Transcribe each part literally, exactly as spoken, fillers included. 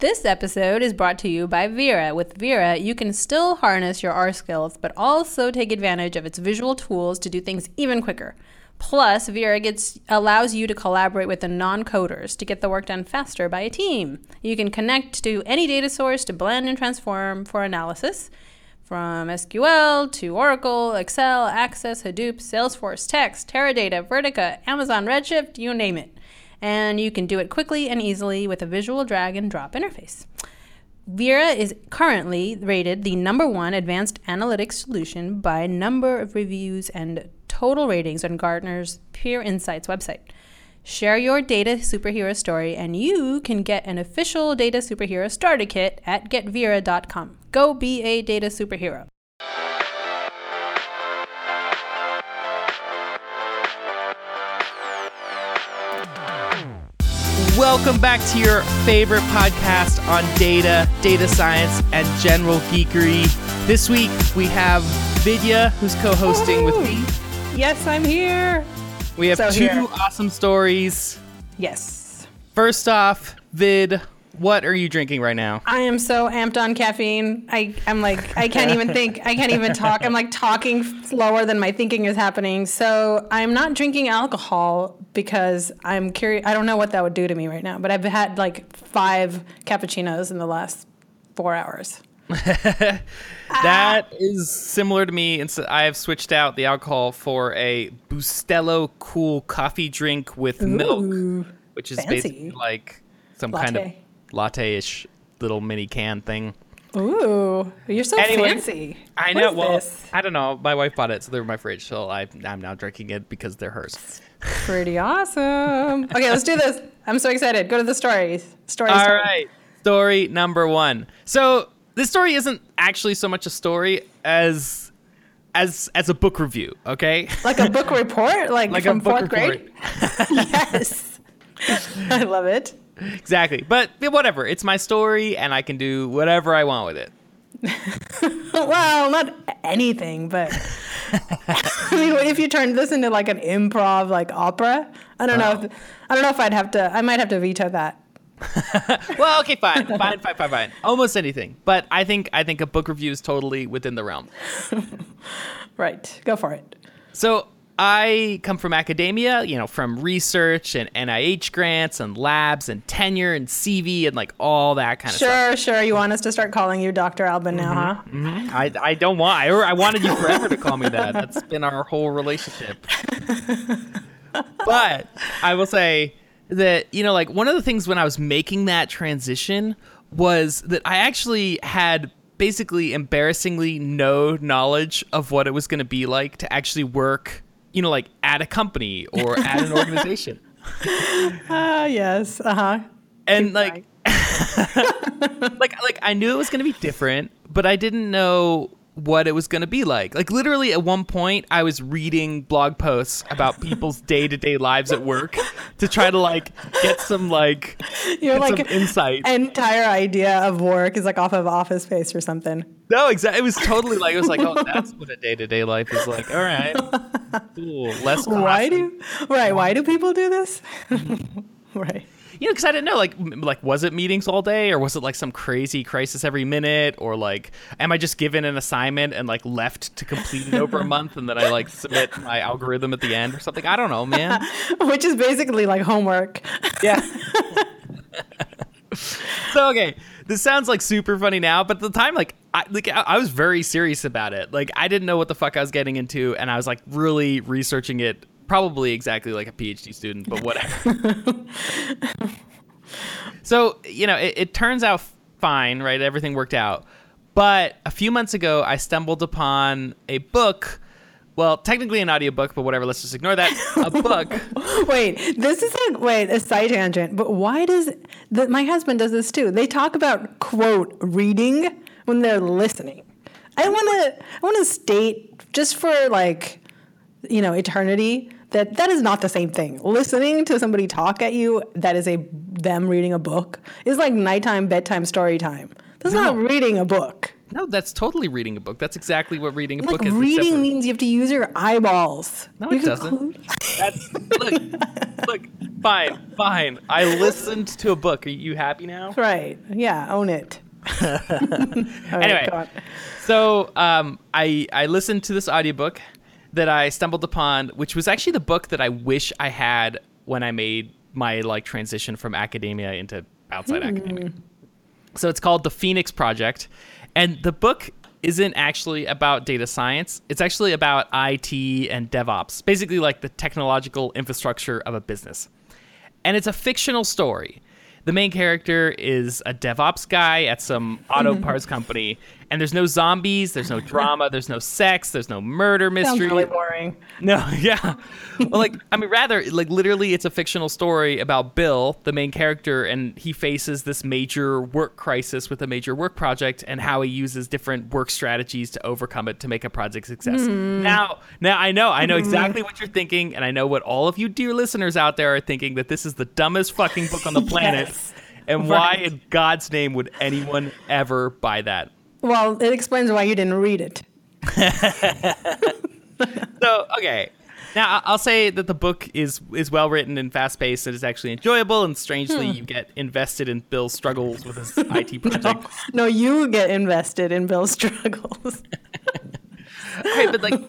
This episode is brought to you by Vera. With Vera, you can still harness your R skills, but also take advantage of its visual tools to do things even quicker. Plus, Vera gets allows you to collaborate with the non-coders to get the work done faster by a team. You can connect to any data source to blend and transform for analysis, from S Q L to Oracle, Excel, Access, Hadoop, Salesforce, Text, Teradata, Vertica, Amazon Redshift, you name it. And you can do it quickly and easily with a visual drag and drop interface. Vera is currently rated the number one advanced analytics solution by number of reviews and total ratings on Gartner's Peer Insights website. Share your data superhero story and you can get an official data superhero starter kit at get vera dot com. Go be a data superhero. Welcome back to your favorite podcast on data, data science, and general geekery. This week we have Vidya, who's co-hosting with me. Yes, I'm here. We have So two here. awesome stories. Yes. First off, Vid, what are you drinking right now? I am so amped on caffeine. I, I'm like, I can't even think. I can't even talk. I'm like talking slower than my thinking is happening. So I'm not drinking alcohol because I'm curious. I don't know what that would do to me right now. But I've had like five cappuccinos in the last four hours. That ah. is similar to me. And so I have switched out the alcohol for a Bustelo Cool coffee drink with Ooh, milk, which is fancy. basically like some Latte. kind of latte-ish little mini can thing. Ooh, you're so Anyway, fancy. I What know. is Well, this? I don't know. My wife bought it, so they're in my fridge. So I, I'm now drinking it because they're hers. Pretty awesome. Okay, let's do this. I'm so excited. Go to the stories. Story. All story. right. Story number one. So this story isn't actually so much a story as as as a book review. Okay. Like a book report, like, Like from a book fourth grade. Yes, I love it. Exactly. But whatever. It's my story, and I can do whatever I want with it. Well, not anything, but I mean, if you turned this into like an improv, like opera, I don't Oh. know. If, I don't know if I'd have to. I might have to veto that. Well, okay, fine, fine, fine, fine, fine. Almost anything. But I think I think a book review is totally within the realm. Right, go for it. So I come from academia, you know, from research and N I H grants and labs and tenure and C V and like all that kind of Sure, stuff. sure. You want us to start calling you Doctor Albin now, huh? Mm-hmm. I, I don't want, I, I wanted you forever to call me that. That's been our whole relationship. But I will say that, you know, like one of the things when I was making that transition was that I actually had basically embarrassingly no knowledge of what it was going to be like to actually work, you know, like at a company or at an organization. Ah, uh, yes. Uh huh. And Keep like, like, like I knew it was going to be different, but I didn't know what it was going to be like. Like literally at one point I was reading blog posts about people's day-to-day lives at work to try to like get some like, You're get like some insight. Entire idea of work is like off of Office Space or something. No, exactly. It was totally like, it was like, oh, that's what a day-to-day life is like. All right. Cool. Less Why classy. do right? Why do people do this? Right. You know, because I didn't know, like, m- like, was it meetings all day, or was it like some crazy crisis every minute, or like, am I just given an assignment and like left to complete it over a month, and then I like submit my algorithm at the end or something? I don't know, man. Which is basically like homework. Yeah. So okay, this sounds like super funny now, but at the time, like, I like I, I was very serious about it. Like, I didn't know what the fuck I was getting into, and I was like really researching it. Probably exactly like a PhD student, but whatever. So, you know, it, it turns out fine, right? Everything worked out. But a few months ago, I stumbled upon a book. Well, technically an audiobook, but whatever. Let's just ignore that. A book. Wait, this is a wait a side tangent. But why does the, my husband does this too? They talk about quote reading when they're listening. I want to I want to state just for like, you know, eternity that that is not the same thing. Listening to somebody talk at you, that is a them reading a book, is like nighttime, bedtime, story time. That's No. not reading a book. No, that's totally reading a book. That's exactly what reading a Like book is. reading except for- means you have to use your eyeballs. No, You it can doesn't. close- That's look, look, fine, fine. I listened to a book. Are you happy now? Right. Yeah, own it. All right, Anyway. go on. So um, I I listened to this audiobook that I stumbled upon, which was actually the book that I wish I had when I made my like transition from academia into outside academia. So it's called The Phoenix Project, and the book isn't actually about data science. It's actually about I T and DevOps, basically like the technological infrastructure of a business. And it's a fictional story. The main character is a DevOps guy at some auto parts company, and there's no zombies, there's no drama, there's no sex, there's no murder Sounds mystery. really boring. No, yeah. Well, like, I mean, rather, like, literally, it's a fictional story about Bill, the main character, and he faces this major work crisis with a major work project and how he uses different work strategies to overcome it to make a project success. Now, now I know, I know exactly what you're thinking, and I know what all of you dear listeners out there are thinking, that this is the dumbest fucking book on the planet. Yes. And why in God's name would anyone ever buy that? Well, it explains why you didn't read it. So, okay. Now, I- I'll say that the book is is well written and fast paced. It is actually enjoyable, and strangely, you get invested in Bill's struggles with his I T project. No, you get invested in Bill's struggles. Right, but like,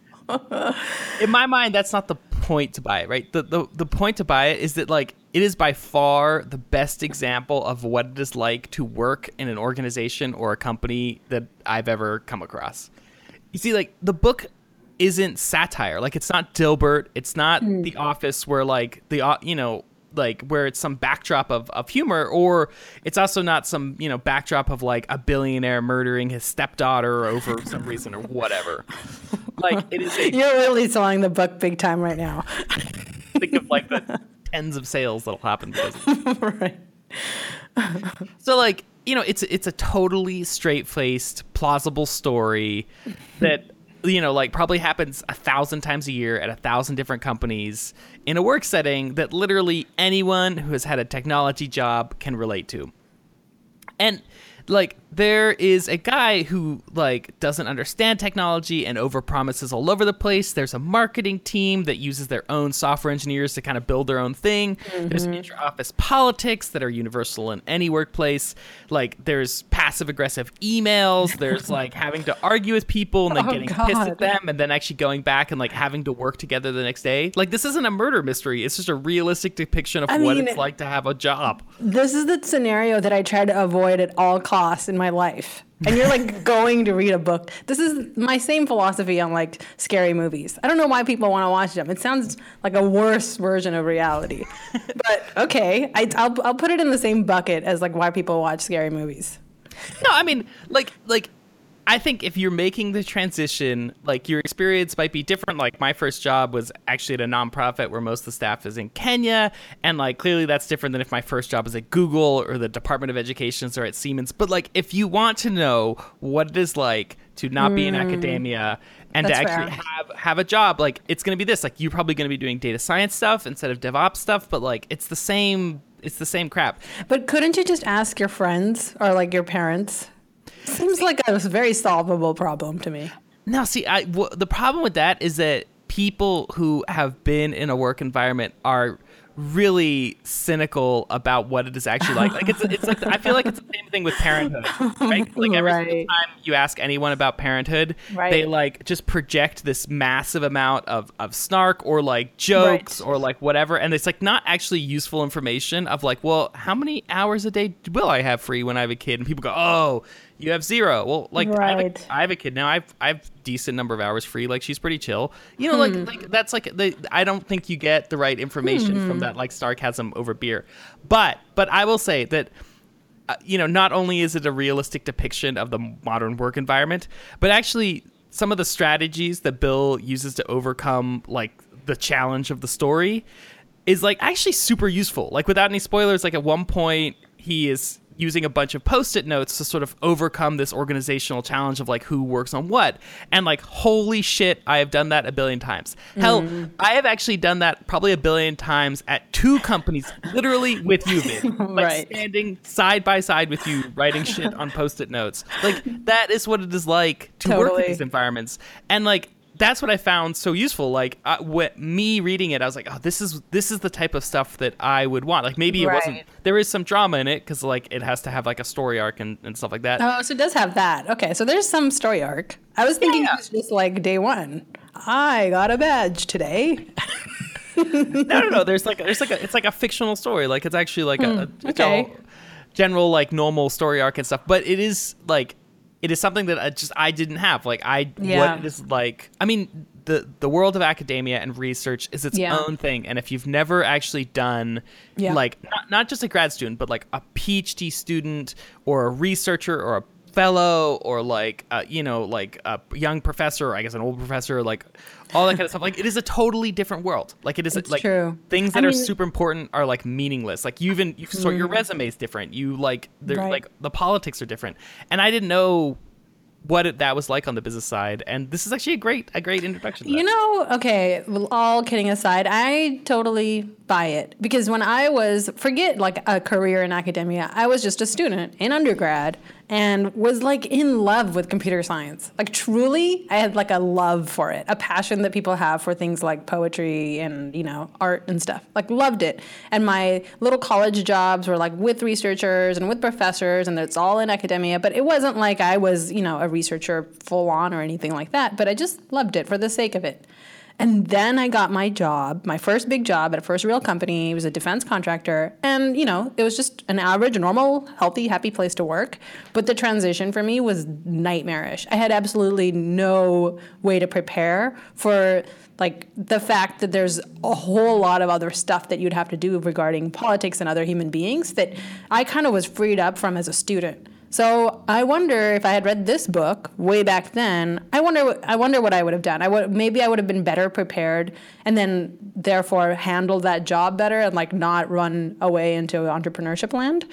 in my mind, that's not the point to buy it, right? The, the the point to buy it is that like it is by far the best example of what it is like to work in an organization or a company that I've ever come across. You see, like the book isn't satire. Like it's not Dilbert. It's not The Office, where like the uh, you know like where it's some backdrop of, of humor, or it's also not some you know backdrop of like a billionaire murdering his stepdaughter over some reason or whatever. Like it is a You're really selling the book big time right now. think of like the tens of sales that'll happen because Right. so like you know it's it's a totally straight-faced plausible story that you know like probably happens a thousand times a year at a thousand different companies in a work setting that literally anyone who has had a technology job can relate to. And like there is a guy who like doesn't understand technology and overpromises all over the place. There's a marketing team that uses their own software engineers to kind of build their own thing. Mm-hmm. There's intra-office politics that are universal in any workplace. Like there's passive aggressive emails. There's like having to argue with people and then Oh, getting God. pissed at them and then actually going back and like having to work together the next day. Like this isn't a murder mystery. It's just a realistic depiction of I what mean, it's like to have a job. This is the scenario that I try to avoid at all costs in my life. And you're like going to read a book. This is my same philosophy on like scary movies. I don't know why people want to watch them. It sounds like a worse version of reality. But okay, I, I'll I'll put it in the same bucket as like why people watch scary movies. No, I mean, like, like, I think if you're making the transition, like, your experience might be different. Like, my first job was actually at a nonprofit where most of the staff is in Kenya, and, like, clearly that's different than if my first job was at Google or the Department of Education or at Siemens. But, like, if you want to know what it is like to not be in academia and That's to actually fair. have have a job, like, it's going to be this. Like, you're probably going to be doing data science stuff instead of DevOps stuff, but, like, it's the same... It's the same crap. But couldn't you just ask your friends or like your parents? Seems like a very solvable problem to me. No, see, I, w- the problem with that is that people who have been in a work environment are really cynical about what it is actually like. Like it's it's like I feel like it's the same thing with parenthood, right? Like every Right. single time you ask anyone about parenthood, Right. they like just project this massive amount of of snark or like jokes Right. or like whatever, and it's like not actually useful information of like, well, how many hours a day will I have free when I have a kid? And people go, oh, you have zero. Well, like I, have Right. a, I have a kid now. I've I've decent number of hours free. Like she's pretty chill. You know, like like that's like the I don't think you get the right information from that like sarcasm over beer. But but I will say that uh, you know, not only is it a realistic depiction of the modern work environment, but actually some of the strategies that Bill uses to overcome like the challenge of the story is like actually super useful. Like without any spoilers, like at one point he is using a bunch of post-it notes to sort of overcome this organizational challenge of like who works on what. And like, holy shit, I have done that a billion times. Hell, mm. I have actually done that probably a billion times at two companies, literally with you, Vin. Like right. standing side by side with you, writing shit on post-it notes. Like, that is what it is like to totally. work in these environments. And like, that's what I found so useful. Like, uh, what, me reading it, I was like, oh, this is this is the type of stuff that I would want. Like, maybe it right. wasn't. There is some drama in it because like it has to have like a story arc and, and stuff like that. Oh, so it does have that. Okay, so there's some story arc. I was thinking yeah. it was just like day one. I got a badge today. no, no, no. There's like there's like a, it's like a fictional story. Like it's actually like hmm. a, a okay. general, general like normal story arc and stuff. But it is like. It is something that I just I didn't have. Like I yeah. what it is like. I mean, the the world of academia and research is its yeah. own thing. And if you've never actually done yeah. like not not just a grad student, but like a PhD student or a researcher or a fellow or like uh, you know like a young professor or I guess an old professor, like all that kind of stuff, like it is a totally different world. Like it is it's like true. Things that I are mean, super important are like meaningless. Like you even you sort mm. your resume is different. You like they're right. like the politics are different. And I didn't know what it, that was like on the business side, and this is actually a great a great introduction to you that. know okay well, all kidding aside, I totally buy it, because when I was forget like a career in academia, I was just a student in undergrad and was like in love with computer science. Like truly, I had like a love for it, a passion that people have for things like poetry and, you know, art and stuff. Like loved it. And my little college jobs were like with researchers and with professors, and it's all in academia. But it wasn't like I was, you know, a researcher full on or anything like that. But I just loved it for the sake of it. And then I got my job, my first big job at a first real company. It was a defense contractor. And, you know, it was just an average, normal, healthy, happy place to work. But the transition for me was nightmarish. I had absolutely no way to prepare for, like, the fact that there's a whole lot of other stuff that you'd have to do regarding politics and other human beings that I kind of was freed up from as a student. So I wonder if I had read this book way back then, I wonder I wonder what I would have done. I would maybe I would have been better prepared, and then therefore handled that job better and like not run away into entrepreneurship land.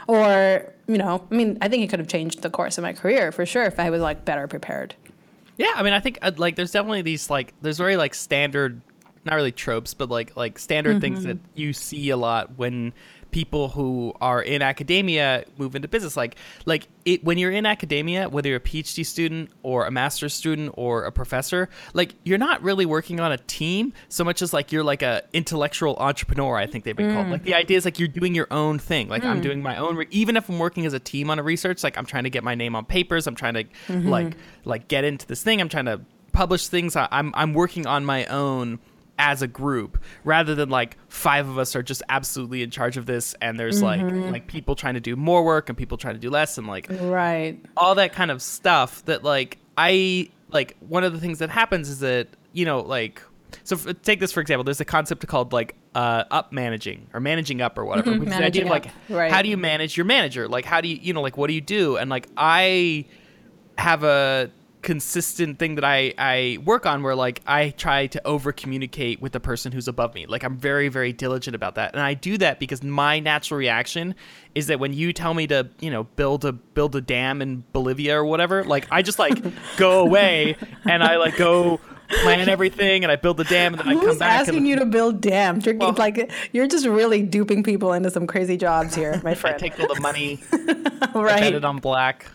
Or, you know, I mean, I think it could have changed the course of my career for sure if I was like better prepared. Yeah, I mean, I think uh, like there's definitely these like there's very like standard, not really tropes, but like like standard mm-hmm. things that you see a lot when people who are in academia move into business. Like like it when you're in academia, whether you're a PhD student or a master's student or a professor, like you're not really working on a team so much as like you're like a intellectual entrepreneur, I think they've been mm. called. Like the idea is like you're doing your own thing. Like mm. I'm doing my own re- even if I'm working as a team on a research, like I'm trying to get my name on papers, I'm trying to mm-hmm. like like get into this thing, I'm trying to publish things. I, I'm I'm working on my own as a group, rather than like five of us are just absolutely in charge of this, and there's mm-hmm. like like people trying to do more work and people trying to do less, and like right all that kind of stuff that like I like one of the things that happens is that, you know, like so f- take this for example, there's a concept called like uh up managing or managing up or whatever, mm-hmm. which is the idea of like right. how do you manage your manager, like how do you you know like what do you do, and like I have a consistent thing that I, I work on where like I try to over communicate with the person who's above me. Like I'm very, very diligent about that. And I do that because my natural reaction is that when you tell me to, you know, build a build a dam in Bolivia or whatever, like I just like go away and I like go plan everything and I build the dam and then I Who's come back. asking and, you to build dams? You're well, like you're just really duping people into some crazy jobs here, my friend. I take all the money, right? I bet it on black.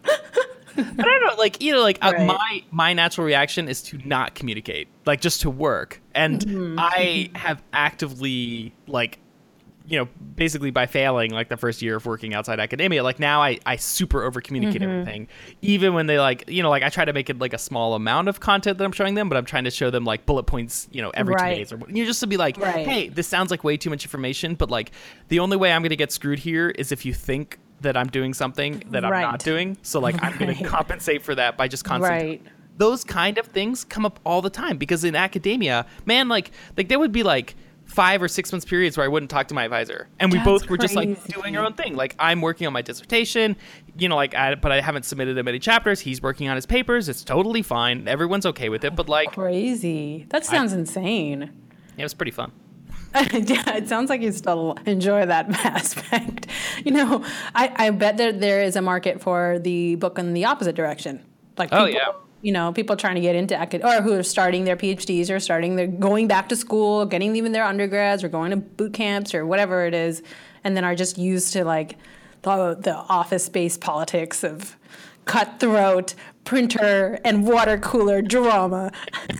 I don't know, like, you know, like right. uh, my my natural reaction is to not communicate, like just to work. And mm-hmm. I have actively, like, you know, basically by failing like the first year of working outside academia, like now I, I super over communicate mm-hmm. everything. Even when they like, you know, like I try to make it like a small amount of content that I'm showing them, but I'm trying to show them like bullet points, you know, every right. two days. Or you just to be like, right. hey, this sounds like way too much information, but like the only way I'm going to get screwed here is if you think that I'm doing something that I'm right. not doing. So like I'm going right. to compensate for that by just constantly. Right. Those kind of things come up all the time because in academia, man, like like there would be like five or six months periods where I wouldn't talk to my advisor, and we That's both were crazy. just like doing our own thing. Like I'm working on my dissertation, you know, like I, but I haven't submitted him any chapters. He's working on his papers. It's totally fine. Everyone's okay with it. But like crazy. That sounds I, insane. It was pretty fun. Yeah, it sounds like you still enjoy that aspect. You know, I, I bet that there is a market for the book in the opposite direction. Like people, Oh, yeah. you know, people trying to get into acad- or who are starting their PhDs or starting their going back to school, getting even their undergrads or going to boot camps or whatever it is, and then are just used to like the, the office-based politics of cutthroat printer and water cooler drama.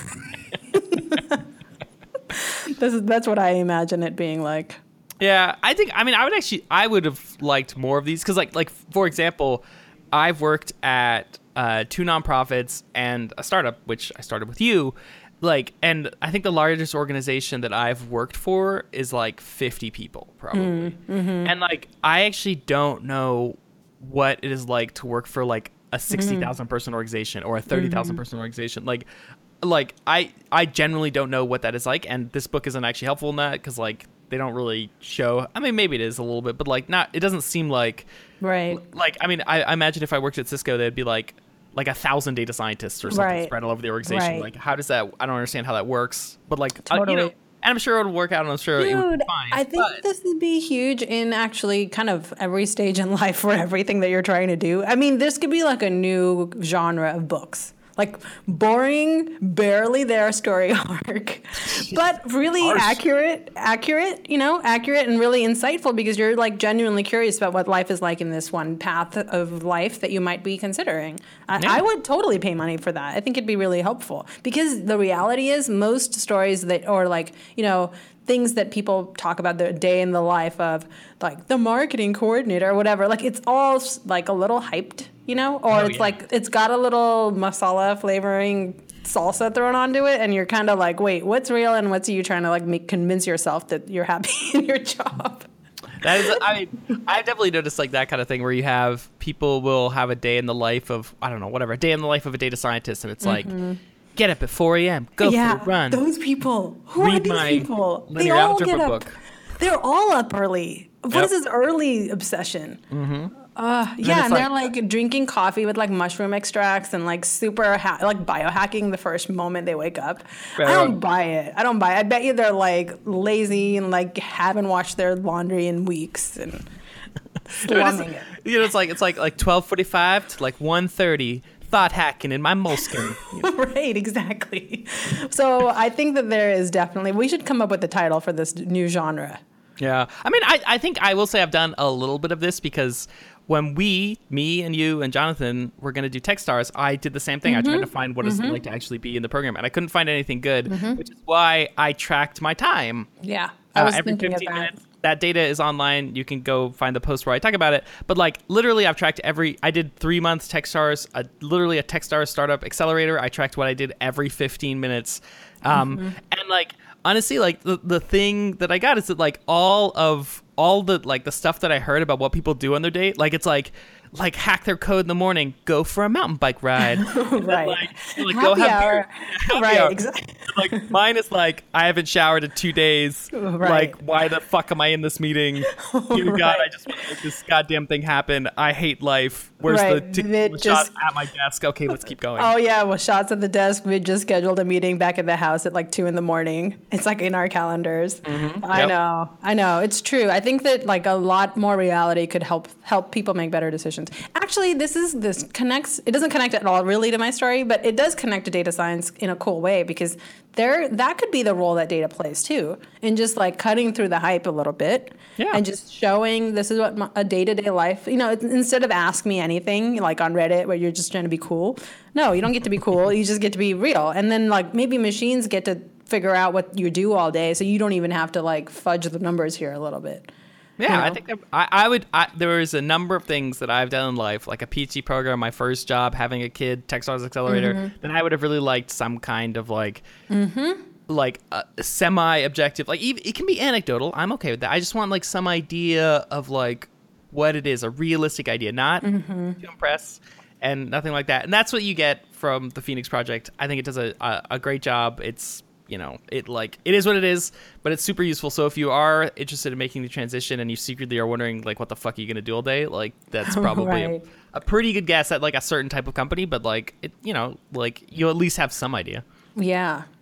This is that's what I imagine it being like. Yeah, I think. I mean, I would actually. I would have liked more of these because, like, like for example, I've worked at uh, two nonprofits and a startup, which I started with you. Like, and I think the largest organization that I've worked for is like fifty people, probably. Mm-hmm. And like, I actually don't know what it is like to work for like a sixty thousand mm-hmm. person organization or a thirty thousand mm-hmm. person organization. Like. Like I, I generally don't know what that is like, and this book isn't actually helpful in that because like they don't really show. I mean, maybe it is a little bit, but like not. It doesn't seem like right. Like I mean, I, I imagine if I worked at Cisco, there'd be like like a thousand data scientists or something right. spread all over the organization. Right. Like how does that? I don't understand how that works. But like totally. uh, you know, and I'm sure it would work out. And I'm sure Dude, it would be fine. I think but. this would be huge in actually kind of every stage in life for everything that you're trying to do. I mean, this could be like a new genre of books. Like boring, barely there story arc, but really Arse. accurate, accurate, you know, accurate and really insightful because you're like genuinely curious about what life is like in this one path of life that you might be considering. I, yeah. I would totally pay money for that. I think it'd be really helpful because the reality is most stories that, or like, you know, things that people talk about the day in the life of like the marketing coordinator or whatever, like it's all like a little hyped. You know, or oh, it's yeah. like it's got a little masala flavoring salsa thrown onto it, and you're kind of like, wait, what's real and what's you trying to like make convince yourself that you're happy in your job? That is, I mean, I've definitely noticed like that kind of thing where you have people will have a day in the life of I don't know whatever, a day in the life of a data scientist, and it's mm-hmm. like. Get up at four a.m. Go yeah, for a run. Those people. Who Read are these my people? Linear they all algebra get up. book. They're all up early. What yep. is this early obsession? Mm-hmm. Uh, yeah, and, and they're like, like drinking coffee with like mushroom extracts and like super ha- like biohacking the first moment they wake up. Right. I don't buy it. I don't buy it. I bet you they're like lazy and like haven't washed their laundry in weeks and slumming it. You know, it's like it's like like twelve forty-five to like one thirty. Thought hacking in my moleskin. Right, exactly. So I think that there is definitely we should come up with the title for this new genre. Yeah, I mean, I I think I will say I've done a little bit of this because. When we, me and you and Jonathan were going to do Techstars, I did the same thing. Mm-hmm. I tried to find what mm-hmm. it's like to actually be in the program, and I couldn't find anything good, mm-hmm. which is why I tracked my time. Yeah, I was uh, every thinking fifteen of that. minutes. That data is online. You can go find the post where I talk about it. But like literally, I've tracked every. I did three months Techstars, a, literally a Techstars startup accelerator. I tracked what I did every fifteen minutes, um, mm-hmm. and like honestly, like the the thing that I got is that like all of. all the like the stuff that I heard about what people do on their date, like it's like like hack their code in the morning, go for a mountain bike ride, right? Like, like happy go have hour, beer, happy right? Hour. Exactly. Like mine is like I haven't showered in two days. Right. Like why the fuck am I in this meeting? Dear right. God, I just want to make this goddamn thing happen. I hate life. Where's right. the, t- the shot just... at my desk? Okay, let's keep going. Oh yeah, well, shots at the desk. We just scheduled a meeting back at the house at like two in the morning. It's like in our calendars. Mm-hmm. I yep. know, I know. It's true. I think that like a lot more reality could help help people make better decisions. Actually, this is this connects. It doesn't connect at all really to my story, but it does connect to data science in a cool way because there that could be the role that data plays too, in just like cutting through the hype a little bit yeah. and just showing this is what my, a day to day life. You know, instead of ask me anything like on Reddit where you're just trying to be cool. No, you don't get to be cool. You just get to be real, and then like maybe machines get to figure out what you do all day, so you don't even have to like fudge the numbers here a little bit. Yeah, you know? I think that, I, I would. I, there is a number of things that I've done in life, like a PhD program, my first job, having a kid, Techstars Accelerator, mm-hmm. that I would have really liked some kind of like, mm-hmm. like uh, semi-objective. Like even, it can be anecdotal. I'm okay with that. I just want like some idea of like what it is, a realistic idea, not mm-hmm. to impress, and nothing like that. And that's what you get from the Phoenix Project. I think it does a a, a great job. It's you know, it like it is what it is, but it's super useful. So if you are interested in making the transition and you secretly are wondering like what the fuck are you gonna do all day, like that's probably right. a, a pretty good guess at like a certain type of company. But like it, you know, like you at least have some idea. Yeah,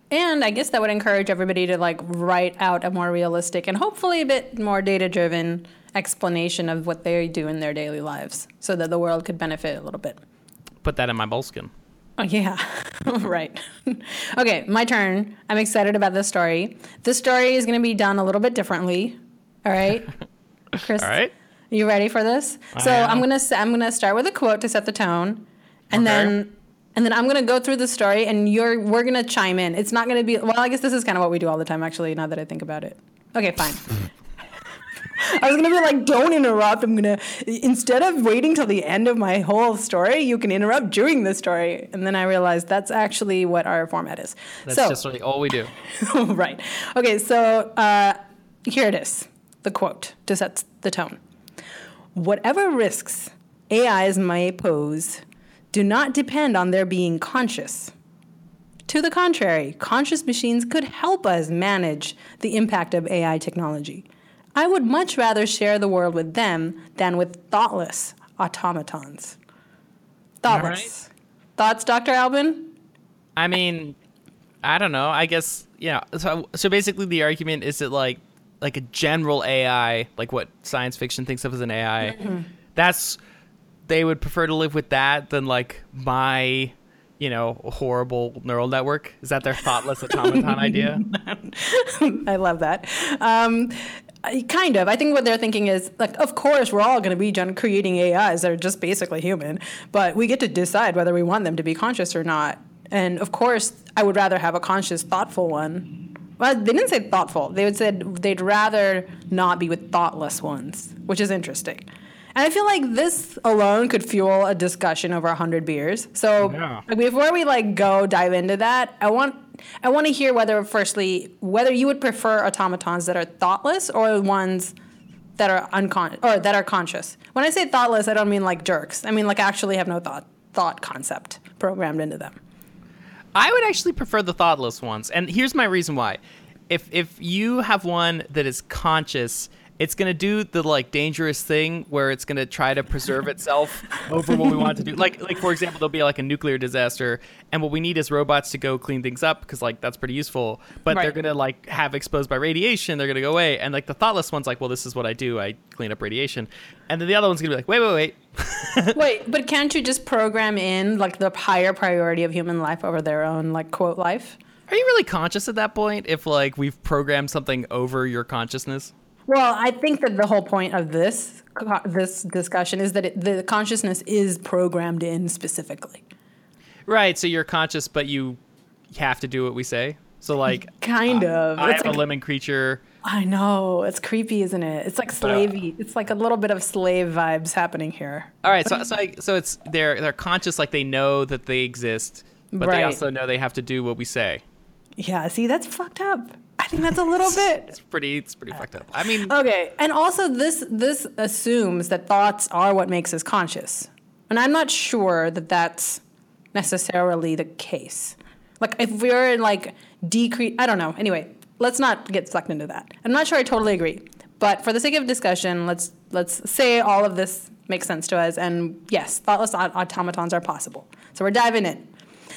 And I guess that would encourage everybody to like write out a more realistic and hopefully a bit more data-driven explanation of what they do in their daily lives so that the world could benefit a little bit. Put that in my moleskin. Oh, yeah. Right. Okay, my turn. I'm excited about this story. This story is going to be done a little bit differently. All right? Chris, All right. are you ready for this? I so am. I'm going to I'm going to start with a quote to set the tone. And Okay. then and then I'm going to go through the story and you're we're going to chime in. It's not going to be well, I guess this is kind of what we do all the time actually now that I think about it. Okay, fine. I was going to be like, don't interrupt. I'm going to, instead of waiting till the end of my whole story, you can interrupt during the story. And then I realized that's actually what our format is. That's so, just really all we do. right. Okay, so uh, here it is, the quote to set the tone. Whatever risks A Is may pose do not depend on their being conscious. To the contrary, conscious machines could help us manage the impact of A I technology. I would much rather share the world with them than with thoughtless automatons. Thoughtless. Thoughts, Doctor Albin? I mean, I don't know. I guess, yeah. So, so basically the argument is that like like a general A I, like what science fiction thinks of as an A I, mm-hmm. that's, they would prefer to live with that than like my, you know, horrible neural network. Is that their thoughtless automaton idea? I love that. Um, kind of. I think what they're thinking is, like, of course, we're all going to be gen- creating A Is that are just basically human, but we get to decide whether we want them to be conscious or not. And, of course, I would rather have a conscious, thoughtful one. Well, they didn't say thoughtful. They would said they'd rather not be with thoughtless ones, which is interesting. And I feel like this alone could fuel a discussion over a hundred beers. So yeah. Before we like go dive into that, I want I want to hear whether, firstly, whether you would prefer automatons that are thoughtless or ones that are uncon or that are conscious. When I say thoughtless, I don't mean like jerks. I mean like actually have no thought thought concept programmed into them. I would actually prefer the thoughtless ones, and here's my reason why. If if you have one that is conscious, it's going to do the like dangerous thing where it's going to try to preserve itself over what we want it to do. Like, like for example, there'll be like a nuclear disaster, and what we need is robots to go clean things up because like that's pretty useful. But Right. they're going to like have exposed by radiation. They're going to go away, and like the thoughtless one's like, well, this is what I do. I clean up radiation, and then the other one's going to be like, wait, wait, wait. Wait, but can't you just program in like the higher priority of human life over their own like quote life? Are you really conscious at that point? If like we've programmed something over your consciousness? Well, I think that the whole point of this this discussion is that it, the consciousness is programmed in specifically. Right. So you're conscious, but you have to do what we say. So like, kind uh, of. I It's am like, a lemon creature. I know it's creepy, isn't it? It's like slavey. It's like a little bit of slave vibes happening here. All right. So so I, so it's they're they're conscious, like they know that they exist, but they Right. also know they have to do what we say. Yeah. See, that's fucked up. I think that's a little bit. It's pretty. It's pretty fucked up. I mean, Okay, and also this this assumes that thoughts are what makes us conscious, and I'm not sure that that's necessarily the case. Like if we're like decrease, I don't know. Anyway, let's not get sucked into that. I'm not sure I totally agree, but for the sake of discussion, let's let's say all of this makes sense to us, and yes, thoughtless aut- automatons are possible. So we're diving in.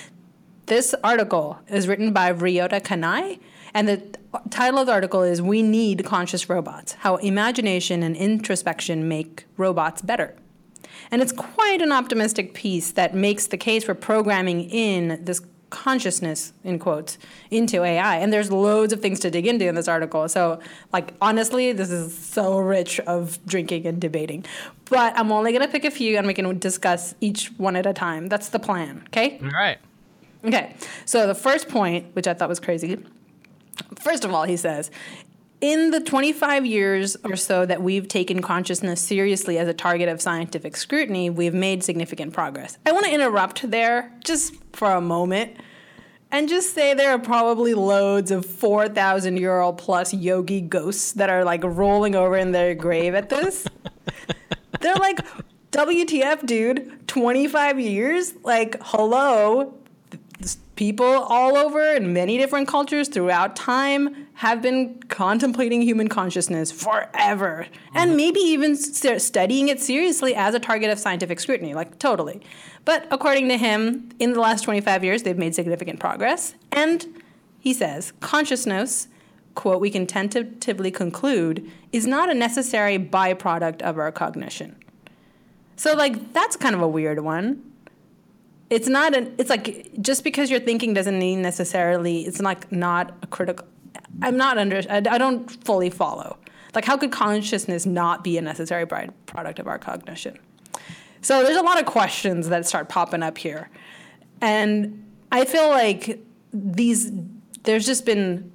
This article is written by Ryota Kanai. And the title of the article is We Need Conscious Robots, How Imagination and Introspection Make Robots Better. And it's quite an optimistic piece that makes the case for programming in this consciousness, in quotes, into A I. And there's loads of things to dig into in this article. So, like, honestly, this is so rich of drinking and debating. But I'm only going to pick a few and we can discuss each one at a time. That's the plan, okay? all right. Okay, so the first point, which I thought was crazy, first of all, he says, in the twenty-five years or so that we've taken consciousness seriously as a target of scientific scrutiny, we've made significant progress. I want to interrupt there just for a moment and just say there are probably loads of four thousand year old plus yogi ghosts that are like rolling over in their grave at this. They're like, W T F, dude, twenty-five years? Like, hello? People all over in many different cultures throughout time have been contemplating human consciousness forever, and maybe even st- studying it seriously as a target of scientific scrutiny, like totally. But according to him, in the last twenty-five years, they've made significant progress, and he says, consciousness, quote, we can tentatively conclude, is not a necessary byproduct of our cognition. So, like, that's kind of a weird one. It's not an, it's like, just because you're thinking doesn't mean necessarily, it's like not a critical, I'm not under, I, I don't fully follow. Like, how could consciousness not be a necessary byproduct of our cognition? So there's a lot of questions that start popping up here. And I feel like these, there's just been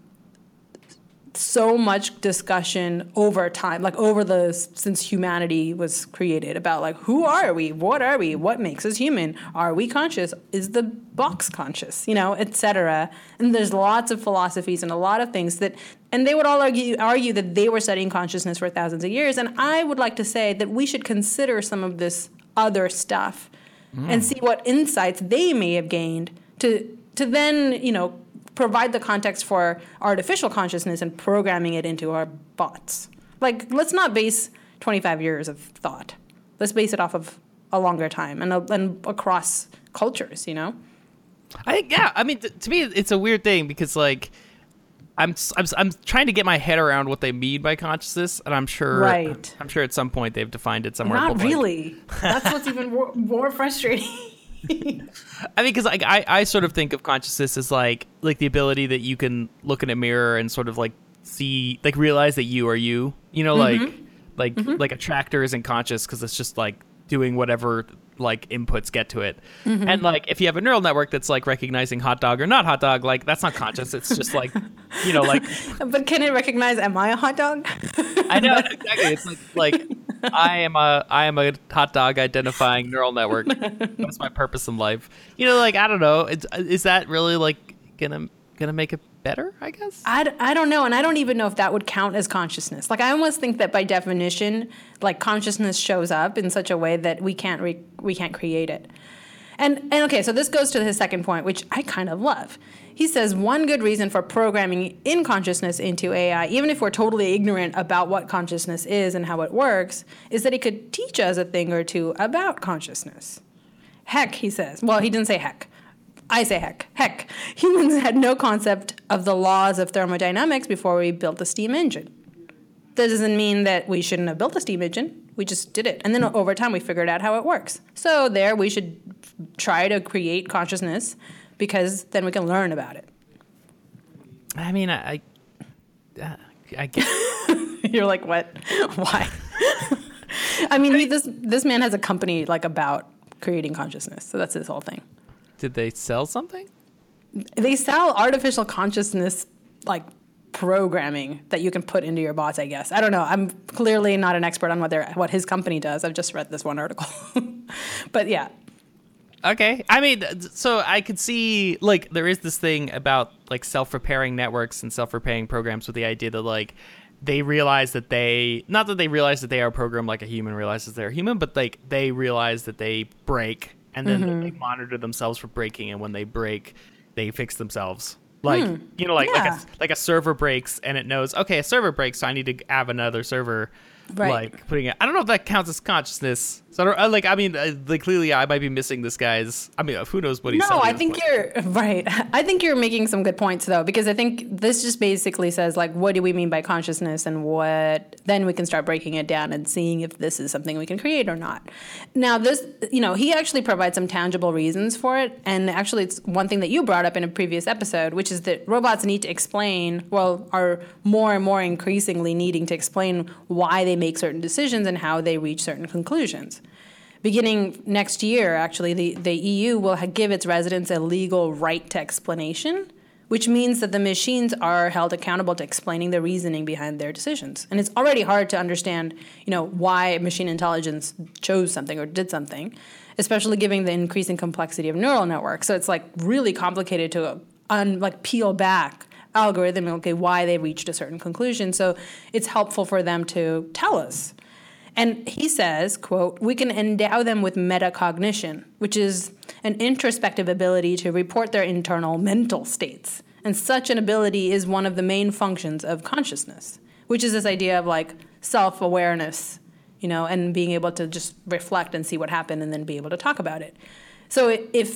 so much discussion over time, like over the, since humanity was created, about like, who are we? What are we? What makes us human? Are we conscious? Is the box conscious? You know, et cetera. And there's lots of philosophies and a lot of things that, and they would all argue, argue that they were studying consciousness for thousands of years. And I would like to say that we should consider some of this other stuff mm. and see what insights they may have gained to, to then, you know, provide the context for artificial consciousness and programming it into our bots. Like, let's not base twenty-five years of thought. Let's base it off of a longer time and, and across cultures, you know? I yeah, I mean, t- to me, it's a weird thing because, like, I'm, I'm I'm trying to get my head around what they mean by consciousness, and I'm sure right. I'm sure at some point they've defined it somewhere. Not really. Like, that's what's even more, more frustrating. I mean, because like I, I sort of think of consciousness as like like the ability that you can look in a mirror and sort of like see, like realize that you are you. You know, mm-hmm. like like mm-hmm. like a tractor isn't conscious because it's just like doing whatever like inputs get to it. Mm-hmm. And like if you have a neural network that's like recognizing hot dog or not hot dog, like that's not conscious. It's just like, you know, like. But can it recognize, am I a hot dog? I know, exactly. It's like like I am a I am a hot dog identifying neural network. That's my purpose in life. You know, like I don't know. It's, is that really like gonna gonna make it better? I guess. I, I don't know, and I don't even know if that would count as consciousness. Like I almost think that by definition, like consciousness shows up in such a way that we can't re- we can't create it. And and okay, so this goes to his second point, which I kind of love. He says one good reason for programming in consciousness into A I, even if we're totally ignorant about what consciousness is and how it works, is that it could teach us a thing or two about consciousness. Heck, he says. Well, he didn't say heck. I say heck. Heck, humans had no concept of the laws of thermodynamics before we built the steam engine. That doesn't mean that we shouldn't have built a steam engine. We just did it. And then over time, we figured out how it works. So there, we should try to create consciousness because then we can learn about it. I mean, I... I, uh, I get... You're like, what? Why? I mean, he, this this man has a company like about creating consciousness. So that's his whole thing. Did they sell something? They sell artificial consciousness, like, programming that you can put into your bots, I guess. I don't know. I'm clearly not an expert on what their what his company does. I've just read this one article. But, yeah. Okay. I mean, so I could see, like, there is this thing about, like, self-repairing networks and self-repairing programs with the idea that, like, they realize that they, not that they realize that they are programmed like a human realizes they're human, but, like, they realize that they break. And then mm-hmm. they monitor themselves for breaking, and when they break, they fix themselves. Like hmm. you know, like yeah. like a like a server breaks, and it knows, okay, a server breaks, so I need to have another server. Right. Like putting it. I don't know if that counts as consciousness. So I don't, like I mean, uh, like clearly I might be missing this guy's. I mean, who knows what he's. No, I think you're right. I think you're making some good points though, because I think this just basically says like, what do we mean by consciousness, and what then we can start breaking it down and seeing if this is something we can create or not. Now this, you know, he actually provides some tangible reasons for it, and actually it's one thing that you brought up in a previous episode, which is that robots need to explain, well, are more and more increasingly needing to explain why they make certain decisions and how they reach certain conclusions. Beginning next year, actually, the, the E U will ha- give its residents a legal right to explanation, which means that the machines are held accountable to explaining the reasoning behind their decisions. And it's already hard to understand, you know, why machine intelligence chose something or did something, especially given the increasing complexity of neural networks. So it's like really complicated to un- like peel back algorithm, okay, why they reached a certain conclusion. So it's helpful for them to tell us. And he says, quote, we can endow them with metacognition, which is an introspective ability to report their internal mental states. And such an ability is one of the main functions of consciousness, which is this idea of like self-awareness, you know, and being able to just reflect and see what happened and then be able to talk about it. So if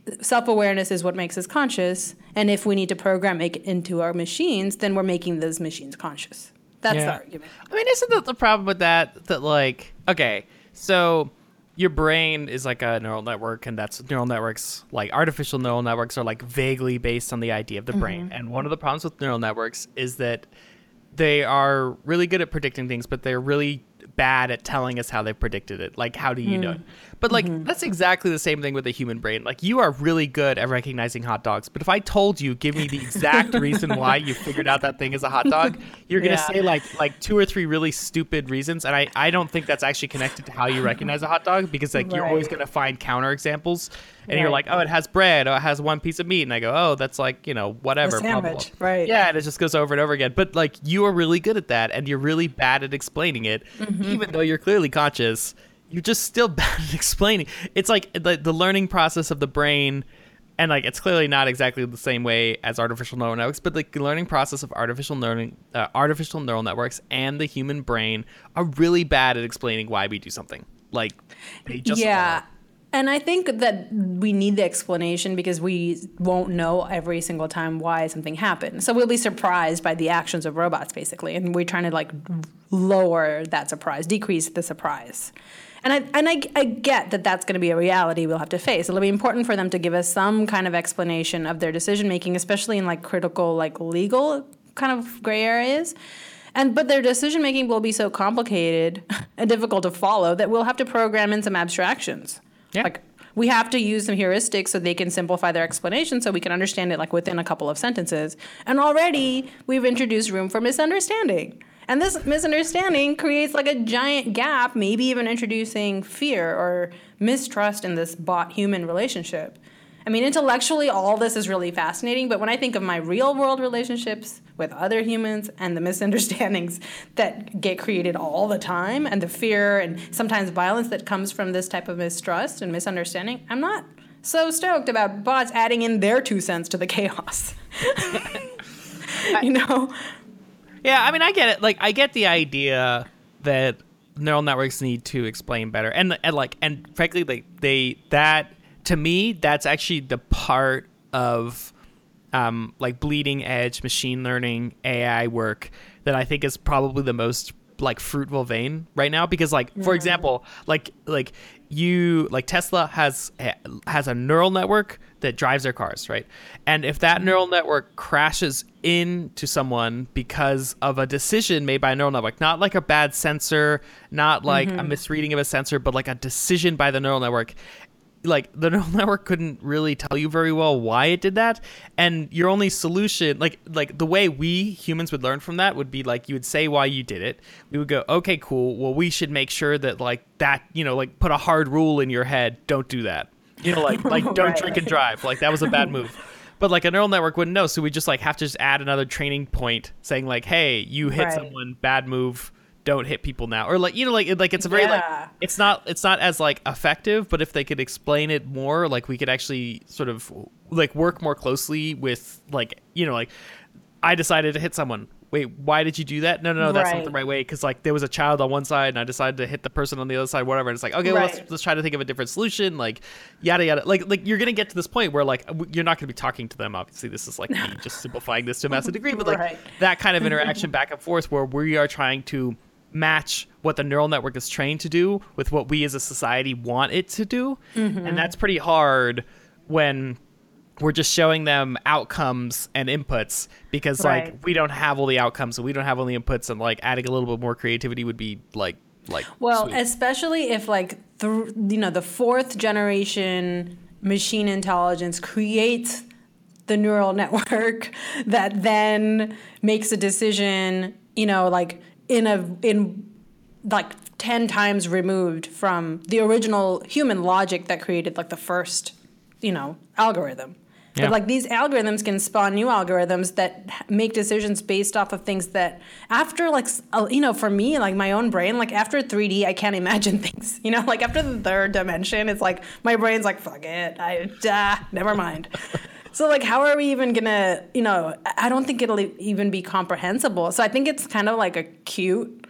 self-awareness is what makes us conscious, and if we need to program it into our machines, then we're making those machines conscious. That's Yeah. the argument. I mean, isn't that the problem with that? That like, okay, so your brain is like a neural network, and that's neural networks, like artificial neural networks, are like vaguely based on the idea of the brain. And one of the problems with neural networks is that they are really good at predicting things, but they're really bad at telling us how they predicted it. Like, how do you know it? But like, that's exactly the same thing with the human brain. Like, you are really good at recognizing hot dogs, but if I told you, give me the exact reason why you figured out that thing is a hot dog, you're gonna Yeah. say like like two or three really stupid reasons, and I I don't think that's actually connected to how you recognize a hot dog, because like you're always Right. gonna find counter examples, and you're Right. like, oh, it has bread, oh, it has one piece of meat, and I go, oh, that's like, you know, whatever, A blah, blah, blah. sandwich, right. Yeah, and it just goes over and over again. But like, you are really good at that, and you're really bad at explaining it, even though you're clearly conscious. You're just still bad at explaining. It's like the the learning process of the brain, and like it's clearly not exactly the same way as artificial neural networks, but like the learning process of artificial learning, uh, artificial neural networks, and the human brain are really bad at explaining why we do something. Like, they just Yeah. are. And I think that we need the explanation because we won't know every single time why something happened. So we'll be surprised by the actions of robots, basically. And we're trying to like lower that surprise, decrease the surprise. And I, and I, I get that that's going to be a reality we'll have to face. It'll be important for them to give us some kind of explanation of their decision making, especially in like critical, like legal kind of gray areas. And but their decision making will be so complicated and difficult to follow that we'll have to program in some abstractions. Yeah. Like we have to use some heuristics so they can simplify their explanation so we can understand it like within a couple of sentences. And already we've introduced room for misunderstanding. And this misunderstanding creates like a giant gap, maybe even introducing fear or mistrust in this bot-human relationship. I mean, intellectually, all this is really fascinating, but when I think of my real-world relationships with other humans and the misunderstandings that get created all the time and the fear and sometimes violence that comes from this type of mistrust and misunderstanding, I'm not so stoked about bots adding in their two cents to the chaos. You know? Yeah, I mean, I get it. Like, I get the idea that neural networks need to explain better, and and like, and frankly, like they that to me, that's actually the part of um like bleeding edge machine learning A I work that I think is probably the most like fruitful vein right now, because like for example, like like you like Tesla has has a neural network that drives their cars, right? And if that neural network crashes into someone because of a decision made by a neural network, not like a bad sensor, not like a misreading of a sensor, but like a decision by the neural network, like the neural network couldn't really tell you very well why it did that, and your only solution, like like the way we humans would learn from that would be like you would say why you did it. We would go, okay, cool, well, we should make sure that like that, you know, like put a hard rule in your head, don't do that, you know, like like don't Right. drink and drive, like that was a bad move. But like a neural network wouldn't know, so we just like have to just add another training point saying like, hey, you hit Right. someone, bad move, don't hit people now, or like, you know, like it- like it's a very like Yeah. it's not it's not as like effective, but if they could explain it more, like we could actually sort of like work more closely with, like, you know, like I decided to hit someone, wait, why did you do that? No, no, no, that's not the Right. right way, because like there was a child on one side and I decided to hit the person on the other side, whatever, and it's like, okay, well, let's, Right. let's try to think of a different solution, like yada yada, like like you're gonna get to this point where like w- you're not gonna be talking to them, obviously this is like me just simplifying this to a massive degree, but like Right. that kind of interaction back and forth where we are trying to match what the neural network is trained to do with what we as a society want it to do. And that's pretty hard when we're just showing them outcomes and inputs, because Right. like we don't have all the outcomes and we don't have all the inputs, and like adding a little bit more creativity would be like like Well, sweet. especially if like th- you know the fourth generation machine intelligence creates the neural network that then makes a decision, you know, like in a in like ten times removed from the original human logic that created like the first, you know, algorithm. Yeah. But like these algorithms can spawn new algorithms that h- make decisions based off of things that after like, s- uh, you know, for me, like my own brain, like after three D, I can't imagine things, you know, like after the third dimension, it's like my brain's like, fuck it, I, ah, never mind. So like, how are we even gonna, you know, I I don't think it'll e- even be comprehensible. So I think it's kind of like a cute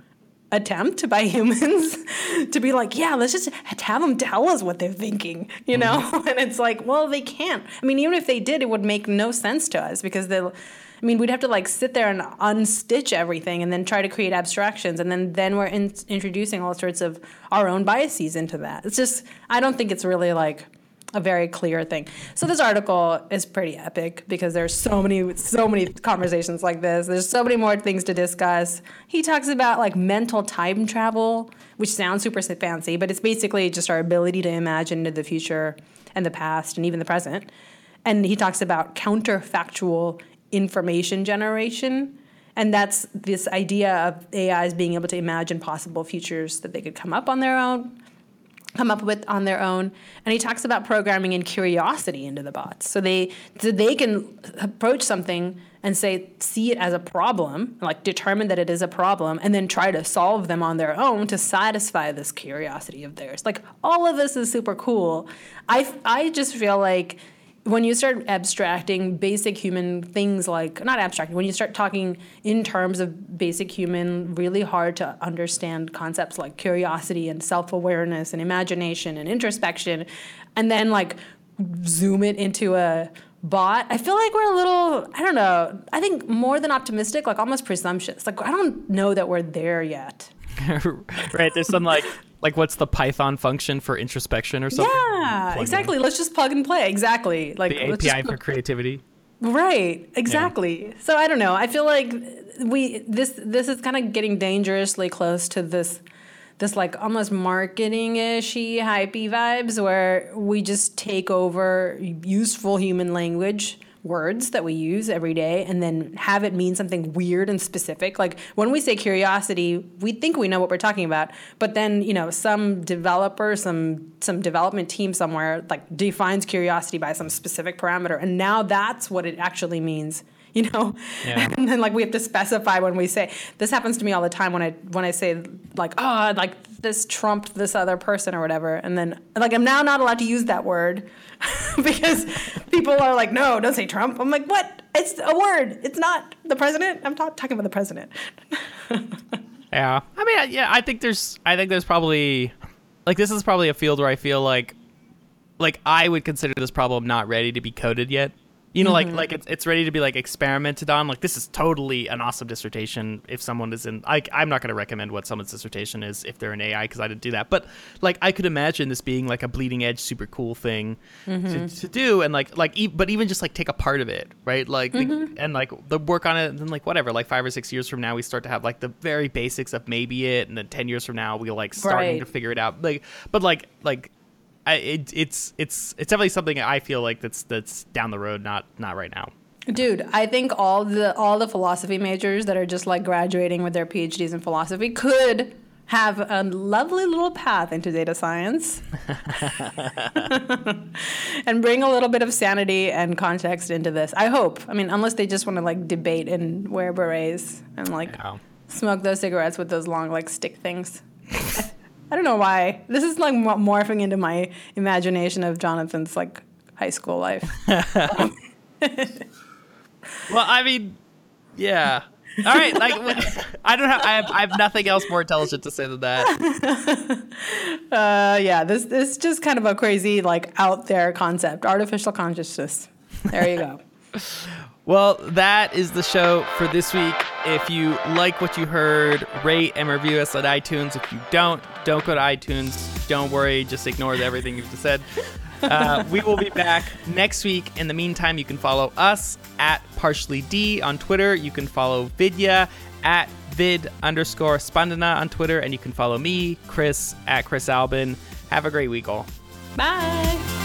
attempt by humans to be like, yeah, let's just have them tell us what they're thinking, you know? Mm-hmm. And it's like, well, they can't. I mean, even if they did, it would make no sense to us because they'll, I mean, we'd have to like sit there and unstitch everything and then try to create abstractions. And then, then we're in, introducing all sorts of our own biases into that. It's just, I don't think it's really like a very clear thing. So this article is pretty epic because there's so many, so many conversations like this. There's so many more things to discuss. He talks about like mental time travel, which sounds super fancy, but it's basically just our ability to imagine into the future and the past and even the present. And he talks about counterfactual information generation. And that's this idea of A Is being able to imagine possible futures that they could come up on their own, come up with on their own. And he talks about programming in curiosity into the bots. So they so they can approach something and say, see it as a problem, like determine that it is a problem, and then try to solve them on their own to satisfy this curiosity of theirs. Like, all of this is super cool. I, I just feel like when you start abstracting basic human things, like, not abstracting, when you start talking in terms of basic human, really hard to understand concepts like curiosity and self-awareness and imagination and introspection, and then like zoom it into a bot, I feel like we're a little, I don't know, I think more than optimistic, like almost presumptuous. Like, I don't know that we're there yet. Right, there's some like, like what's the Python function for introspection or something? Yeah, plug exactly. In. Let's just plug and play. Exactly. Like the A P I just, for creativity. Right. Exactly. Yeah. So I don't know. I feel like we this this is kind of getting dangerously close to this this like almost marketing-ishy, hypey vibes where we just take over useful human language words that we use every day and then have it mean something weird and specific. Like when we say curiosity, we think we know what we're talking about, but then, you know, some developer, some some development team somewhere like defines curiosity by some specific parameter, and now that's what it actually means. You know, yeah. And then like we have to specify when we say, this happens to me all the time when I when I say like, oh, like this trumped this other person or whatever, and then like I'm now not allowed to use that word because people are like, no, don't say Trump. I'm like, what? It's a word. It's not the president. I'm not talking about the president. Yeah, I mean, yeah, I think there's, I think there's probably, like, this is probably a field where I feel like, like I would consider this problem not ready to be coded yet. You know, mm-hmm. like like it's it's ready to be like experimented on. Like, this is totally an awesome dissertation. If someone is in, like, I'm not going to recommend what someone's dissertation is if they're in A I because I didn't do that. But like, I could imagine this being like a bleeding edge, super cool thing mm-hmm. to, to do, and like like, e- but even just like take a part of it, right? Like, mm-hmm. the, and like the work on it, and like whatever. Like five or six years from now, we start to have like the very basics of maybe it, and then ten years from now, we're like starting right. to figure it out. Like, but like like. I, it, it's it's it's definitely something I feel like that's that's down the road, not not right now. Dude, I think all the all the philosophy majors that are just like graduating with their P H Ds in philosophy could have a lovely little path into data science and bring a little bit of sanity and context into this. I hope. I mean, unless they just want to like debate and wear berets and like yeah. smoke those cigarettes with those long like stick things. I don't know why. This is like morphing into my imagination of Jonathan's like high school life. Well, I mean, yeah. All right. Like, I don't have. I have. I have nothing else more intelligent to say than that. Uh, yeah. This this is just kind of a crazy like out there concept. Artificial consciousness. There you go. Well, that is the show for this week. If you like what you heard, rate and review us on iTunes. If you don't, don't go to iTunes. Don't worry. Just ignore everything you've just said. Uh, we will be back next week. In the meantime, you can follow us at Partially D on Twitter. You can follow Vidya at vid underscore Spandana on Twitter. And you can follow me, Chris, at Chris Albin. Have a great week, all. Bye.